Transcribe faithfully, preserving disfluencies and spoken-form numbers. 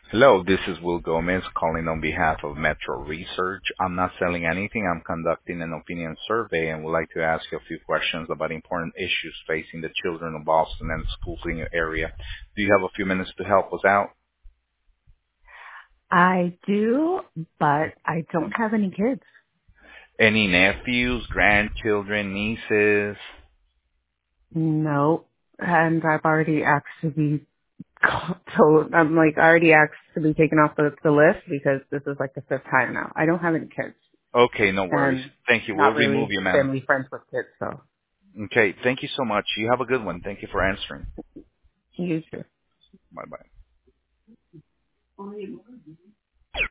Hello, this is Will Gomez calling on behalf of Metro Research. I'm not selling anything. I'm conducting an opinion survey and would like to ask you a few questions about important issues facing the children of Boston and schools in your area. Do you have a few minutes to help us out? I do, but I don't have any kids. Any nephews, grandchildren, nieces? No. And I've already asked to be told, I'm like already asked to be taken off the, the list because this is like the fifth time now. I don't have any kids Okay, no worries. and Thank you. We'll not remove really you, ma'am. family friends with kids, so Okay, thank you so much. You have a good one. Thank you for answering. you too. Bye-bye.